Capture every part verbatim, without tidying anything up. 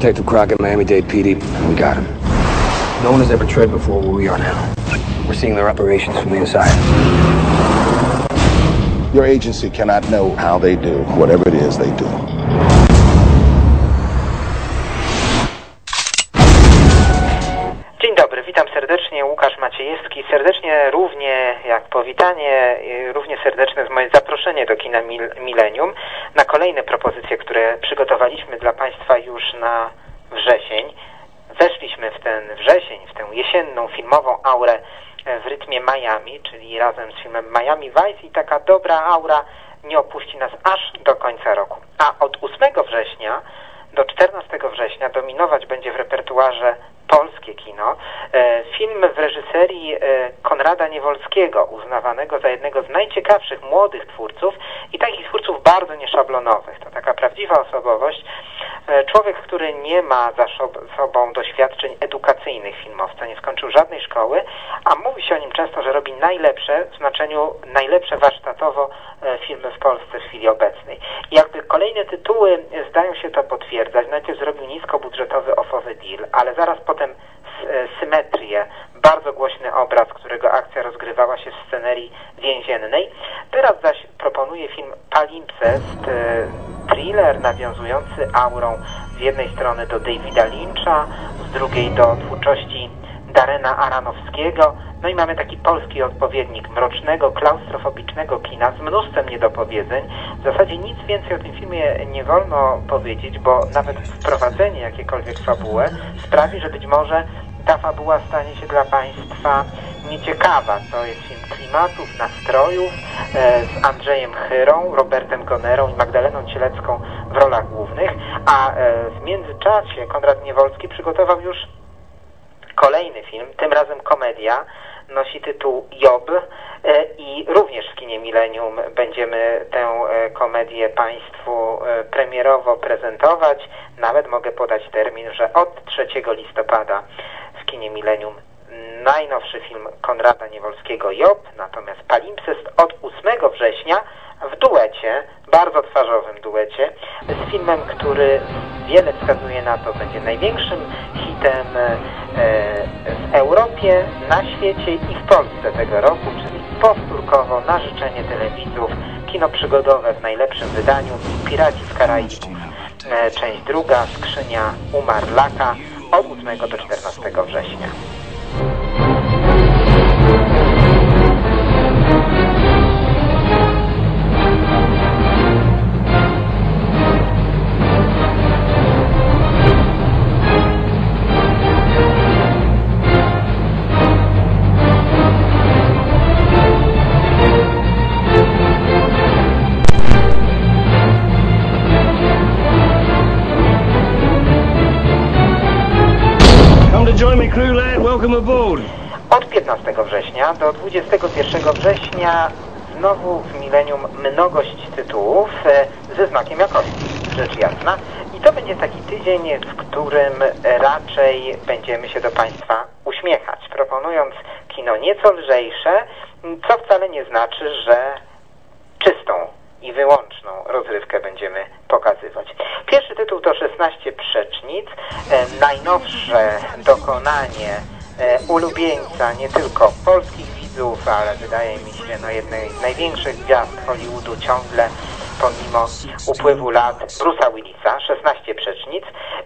Detective Crockett, Miami-Dade P D. We got him. No one has ever tread before where we are now. We're seeing their operations from the inside. Your agency cannot know how they do whatever it is they do. Dzień dobry, witam serdecznie, Łukasz Maciejewski. Serdecznie równie jak powitanie, równie serdeczne jest moje zaproszenie do kina Millennium na kolejne propozycje, które przygotowaliśmy dla Państwa już na wrzesień. Weszliśmy w ten wrzesień, w tę jesienną filmową aurę w rytmie Miami, czyli razem z filmem Miami Vice, i taka dobra aura nie opuści nas aż do końca roku. A od ósmego września do czternastego września dominować będzie w repertuarze polskie kino. Film w reżyserii Konrada Niewolskiego, uznawanego za jednego z najciekawszych młodych twórców i takich twórców bardzo nieszablonowych. To taka prawdziwa osobowość. Człowiek, który nie ma za sobą doświadczeń edukacyjnych filmowca, nie skończył żadnej szkoły, a mówi się o nim często, że robi najlepsze, w znaczeniu najlepsze warsztatowo filmy w Polsce w chwili obecnej. I jakby kolejne tytuły zdają się to potwierdzać. Najpierw zrobił niskobudżetowy offowy deal, ale zaraz potem Symetrię, bardzo głośny obraz, którego akcja rozgrywała się w scenerii więziennej. Teraz zaś proponuje film Palimpsest, thriller nawiązujący aurą z jednej strony do Davida Lyncha, z drugiej do twórczości Darrena Aronofskiego. No i mamy taki polski odpowiednik mrocznego, klaustrofobicznego kina z mnóstwem niedopowiedzeń. W zasadzie nic więcej o tym filmie nie wolno powiedzieć, bo nawet wprowadzenie jakiekolwiek fabułę sprawi, że być może ta fabuła stanie się dla Państwa nieciekawa. To jest film klimatów, nastrojów e, z Andrzejem Chyrą, Robertem Gonerą i Magdaleną Cielecką w rolach głównych, a e, w międzyczasie Konrad Niewolski przygotował już kolejny film, tym razem komedia, nosi tytuł Job i również w kinie Millennium będziemy tę komedię Państwu premierowo prezentować. Nawet mogę podać termin, że od trzeciego listopada w kinie Millennium najnowszy film Konrada Niewolskiego Job, natomiast Palimpsest od ósmego września w duecie, bardzo twarzowym duecie, z filmem, który wiele wskazuje na to, będzie największym hitem w Europie, na świecie i w Polsce tego roku, czyli powtórkowo na życzenie telewidzów, kino przygodowe w najlepszym wydaniu, Piraci z Karaibów, część druga, Skrzynia Umarlaka, od ósmego do czternastego września. Od piętnastego września do dwudziestego pierwszego września znowu w Millennium mnogość tytułów ze znakiem jakości, rzecz jasna. I to będzie taki tydzień, w którym raczej będziemy się do Państwa uśmiechać, proponując kino nieco lżejsze, co wcale nie znaczy, że czystą i wyłączną rozrywkę będziemy pokazywać. Pierwszy tytuł to szesnaście przecznic, najnowsze dokonanie ulubieńca nie tylko polskich widzów, ale wydaje mi się no jednej z największych gwiazd Hollywoodu ciągle pomimo upływu lat, Bruce'a Willisa, szesnaście przecznic.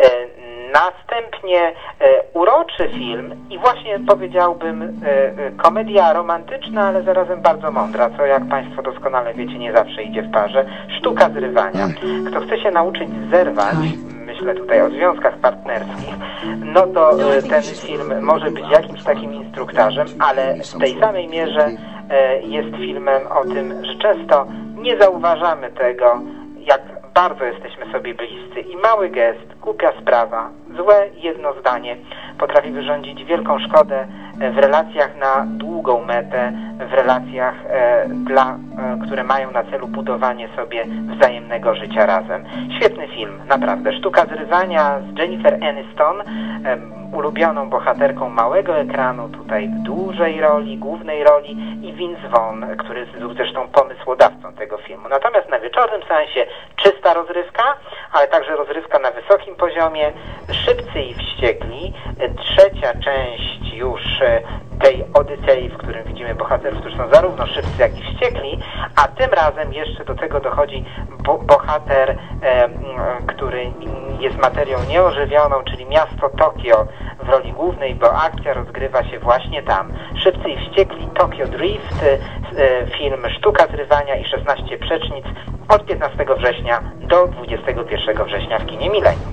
Następnie uroczy film i właśnie powiedziałbym komedia romantyczna, ale zarazem bardzo mądra, co jak Państwo doskonale wiecie nie zawsze idzie w parze. Sztuka zrywania. Kto chce się nauczyć zerwać, myślę tutaj o związkach partnerskich, no to ten film może być jakimś takim instruktarzem, ale w tej samej mierze jest filmem o tym, że często nie zauważamy tego, jak bardzo jesteśmy sobie bliscy i mały gest, głupia sprawa, złe jedno zdanie potrafi wyrządzić wielką szkodę w relacjach na długą metę, w relacjach, e, dla, e, które mają na celu budowanie sobie wzajemnego życia razem. Świetny film, naprawdę. Sztuka zrywania z Jennifer Aniston, e, ulubioną bohaterką małego ekranu, tutaj w dużej roli, głównej roli, i Vince Vaughn, który był zresztą pomysłodawcą tego filmu. Natomiast na wieczornym seansie czysta rozrywka, ale także rozrywka na wysokim poziomie. Szybcy i wściekli, trzecia część już tej Odysei, w którym widzimy bohaterów, którzy są zarówno szybcy, jak i wściekli, a tym razem jeszcze do tego dochodzi bo bohater, e, który jest materią nieożywioną, czyli miasto Tokio w roli głównej, bo akcja rozgrywa się właśnie tam. Szybcy i wściekli, Tokyo Drift, e, film Sztuka zrywania i szesnaście przecznic od piętnastego września do dwudziestego pierwszego września w kinie Millennium.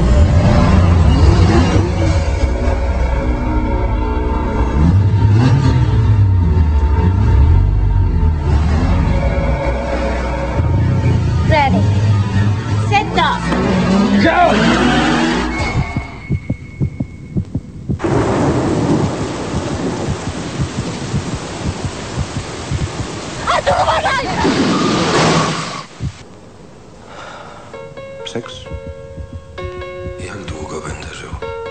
Ready. Set up. Go! Seks? Jak długo będę żył?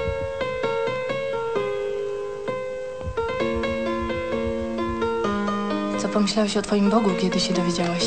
Co pomyślałeś o twoim Bogu, kiedy się dowiedziałeś?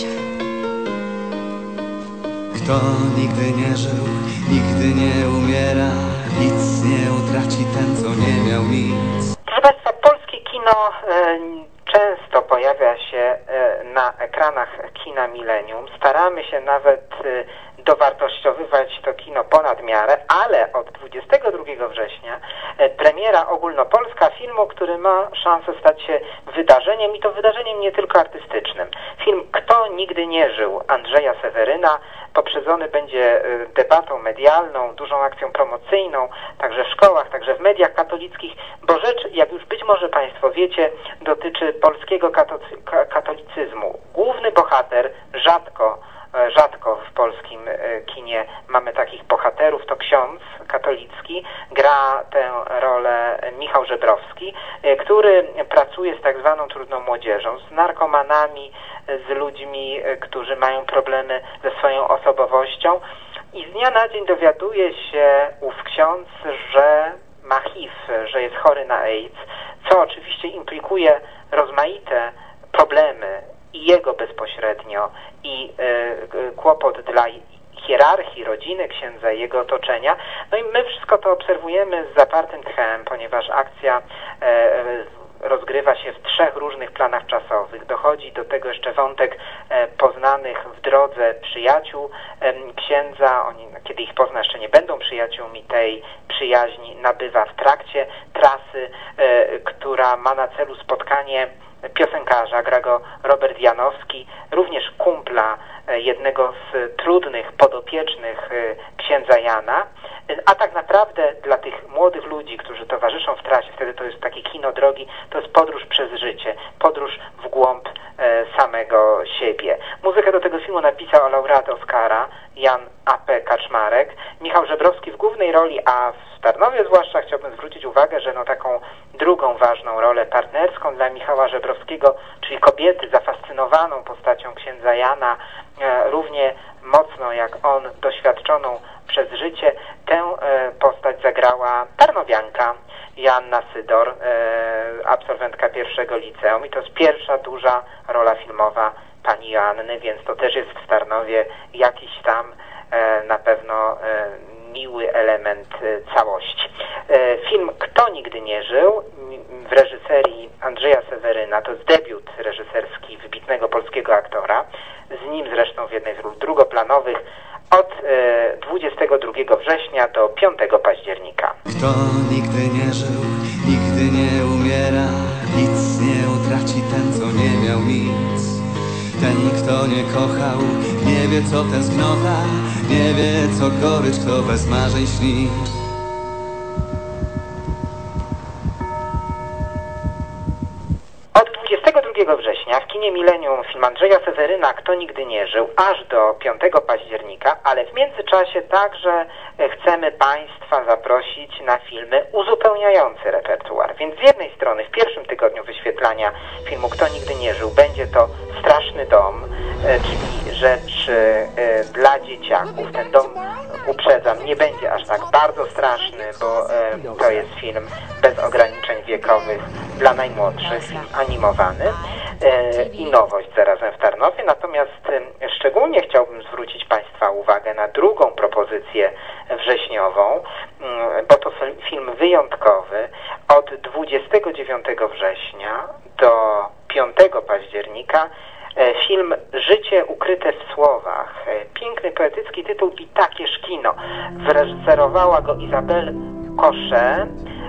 Kto nigdy nie żył, nigdy nie umiera, nic nie utraci ten, co nie miał nic. Proszę Państwa, polskie kino e, często pojawia się e, na ekranach kina Millennium. Staramy się nawet e, dowartościowywać to kino ponad miarę, ale od dwudziestego drugiego września e, premiera ogólnopolska filmu, który ma szansę stać się wydarzeniem i to wydarzeniem nie tylko artystycznym. Film Kto nigdy nie żył Andrzeja Seweryna poprzedzony będzie debatą medialną, dużą akcją promocyjną, także w szkołach, także w mediach katolickich, bo rzecz, jak już być może Państwo wiecie, dotyczy polskiego katolicyzmu. Główny bohater, rzadko, rzadko w polskim kinie mamy takich bohaterów, to ksiądz katolicki, gra tę rolę Michał Żebrowski, który pracuje z tak zwaną trudną młodzieżą, z narkomanami, z ludźmi, którzy mają problemy ze swoją osobowością i z dnia na dzień dowiaduje się ów ksiądz, że ma H I V, że jest chory na AIDS, co oczywiście implikuje rozmaite problemy i jego bezpośrednio i y, kłopot dla hierarchii rodziny księdza i jego otoczenia. No i my wszystko to obserwujemy z zapartym tchem, ponieważ akcja y, rozgrywa się w trzech różnych planach czasowych. Dochodzi do tego jeszcze wątek e, poznanych w drodze przyjaciół e, księdza. Oni, kiedy ich pozna, jeszcze nie będą przyjaciółmi, tej przyjaźni nabywa w trakcie trasy, e, która ma na celu spotkanie piosenkarza, gra go Robert Janowski, również kumpla e, jednego z trudnych podopiecznych e, księdza Jana. A tak naprawdę dla tych młodych ludzi, którzy towarzyszą w trasie, wtedy to jest takie kino drogi, to jest podróż przez życie, podróż w głąb e, samego siebie. Muzykę do tego filmu napisał laureat Oscara Jan A P Kaczmarek, Michał Żebrowski w głównej roli, a w Tarnowie zwłaszcza chciałbym zwrócić uwagę, że no taką drugą ważną rolę partnerską dla Michała Żebrowskiego, czyli kobiety zafascynowaną postacią księdza Jana, e, równie mocno jak on doświadczoną przez życie, tę e, postać zagrała tarnowianka Joanna Sydor, e, absolwentka pierwszego liceum i to jest pierwsza duża rola filmowa pani Joanny, więc to też jest w Tarnowie jakiś tam e, na pewno e, miły element e, całości. E, film Kto nigdy nie żył w reżyserii Andrzeja Seweryna, to jest debiut reżyserski wybitnego polskiego aktora, z nim zresztą w jednej z ról drugoplanowych od e, dwudziestego drugiego września do piątego października. Kto nigdy nie żył, nigdy nie umiera, nic nie utraci ten, co nie miał nic. Ten, kto nie kochał, nie wie, co tęsknota, nie wie, co gorycz, kto bez marzeń śni. Od dwudziestego drugiego września w kinie Millennium film Andrzeja Seweryna Kto nigdy nie żył, aż do piątego października, ale w międzyczasie także chcemy Państwa zaprosić na filmy uzupełniające repertuar. Więc z jednej strony w pierwszym tygodniu wyświetlania filmu Kto nigdy nie żył będzie to Straszny dom, czyli rzecz dla dzieciaków. Ten dom, uprzedzam, nie będzie aż tak bardzo straszny, bo to jest film bez ograniczeń wiekowych dla najmłodszych, film animowany i nowość zarazem w Tarnowie. Natomiast szczególnie chciałbym zwrócić Państwa uwagę na drugą propozycję wrześniową, bo to film wyjątkowy. Od dwudziestego dziewiątego września do piątego października film Życie ukryte w słowach. Piękny, poetycki tytuł i takież kino. Wyreżyserowała go Isabel Coché,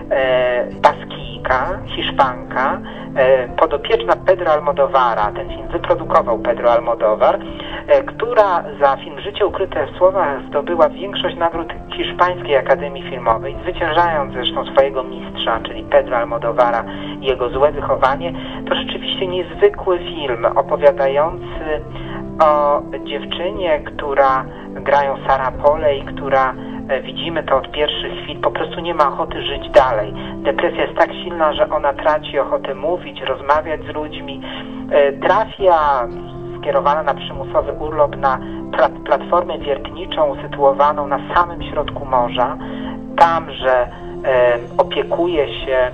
Baskijka, Hiszpanka, podopieczna Pedro Almodóvara. Ten film wyprodukował Pedro Almodóvar, która za film Życie ukryte w słowach zdobyła większość nagród Hiszpańskiej Akademii Filmowej, zwyciężając zresztą swojego mistrza, czyli Pedro Almodóvara i jego Złe wychowanie. To rzeczywiście niezwykły film opowiadający o dziewczynie, która grają Sarah Polley, która, widzimy to od pierwszych chwil, po prostu nie ma ochoty żyć dalej. Depresja jest tak silna, że ona traci ochotę mówić, rozmawiać z ludźmi. Trafia, skierowana na przymusowy urlop, na plat- platformę wiertniczą usytuowaną na samym środku morza. Tamże e, opiekuje się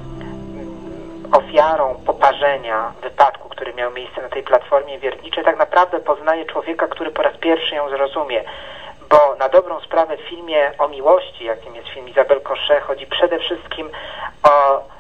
ofiarą poparzenia wypadku, który miał miejsce na tej platformie wiertniczej. Tak naprawdę poznaje człowieka, który po raz pierwszy ją zrozumie. Bo na dobrą sprawę w filmie o miłości, jakim jest film Isabel Coché, chodzi przede wszystkim o e,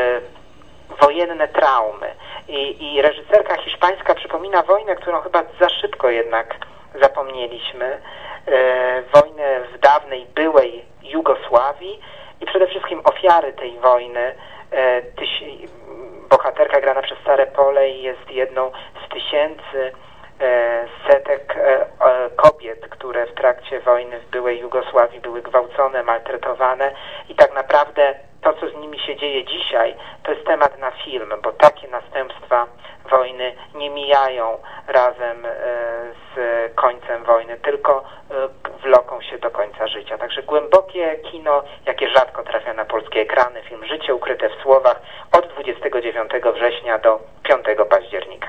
wojenne traumy. I, I reżyserka hiszpańska przypomina wojnę, którą chyba za szybko jednak zapomnieliśmy. E, wojnę w dawnej, byłej Jugosławii i przede wszystkim ofiary tej wojny. E, tyś, bohaterka grana przez Sarah Polley jest jedną z tysięcy e, setek e, e, kobiet, które w trakcie wojny w byłej Jugosławii były gwałcone, maltretowane i tak naprawdę to, co z nimi się dzieje dzisiaj, to jest temat na film, bo takie następstwa wojny nie mijają razem z końcem wojny, tylko wloką się do końca życia. Także głębokie kino, jakie rzadko trafia na polskie ekrany, film Życie ukryte w słowach od dwudziestego dziewiątego września do piątego października.